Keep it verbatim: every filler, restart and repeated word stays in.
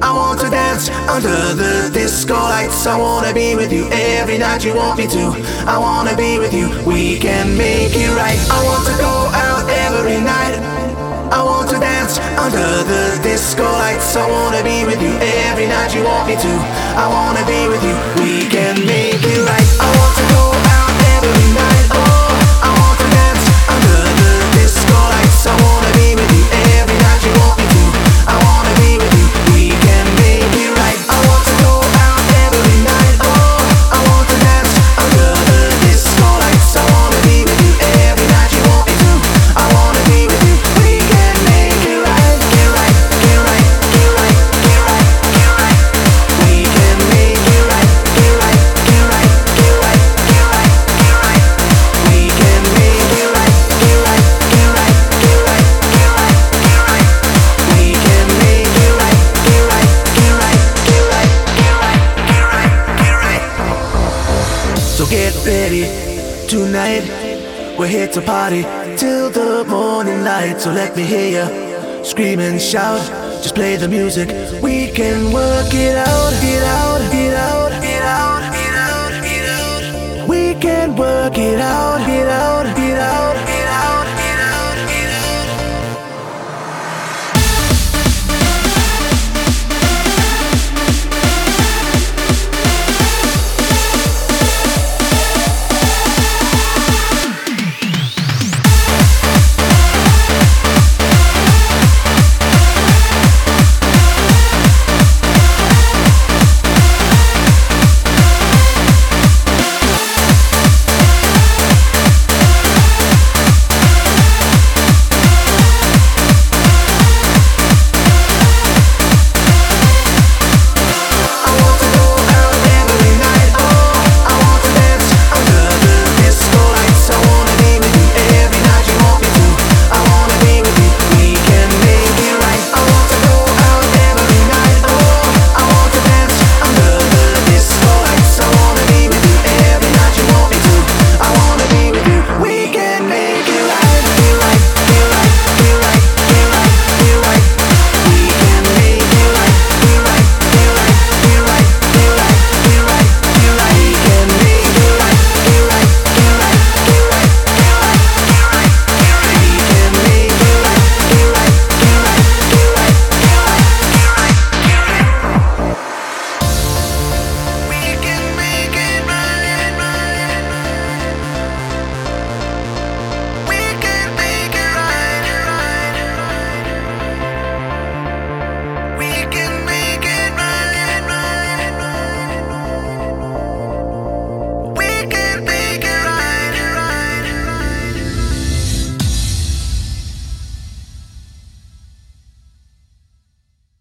I want to dance under the disco lights. I wanna be with you every night you want me to. I wanna be with you, we can make it right. I want to go out every night. I want to dance under the disco lights. I wanna be with you every night you want me to. I wanna be with you, we can make it right. I want to go out every night. Oh, I want to dance under the disco lights. I wanna be with you every night you want me to. I wanna be with you, we can make it right. I want to go out every night. Oh, I want to dance under the disco lights. I wanna be with you every night you want me to. I wanna be with you, we can make it right. Get right, get right, get right, get right, get right. We can make it right. Get right, get right, get right, get right, get right. We can make it right. Get right, get right, get right, get right, get right. We can make it right. Get right, get right, get right, get right, get right, get right. So get ready tonight. We're here to party till the morning light. So let me hear you scream and shout. Just play the music. We can work it out. Get out, get out, get out, get out, get out. We can work it out. Get out, get out, get out.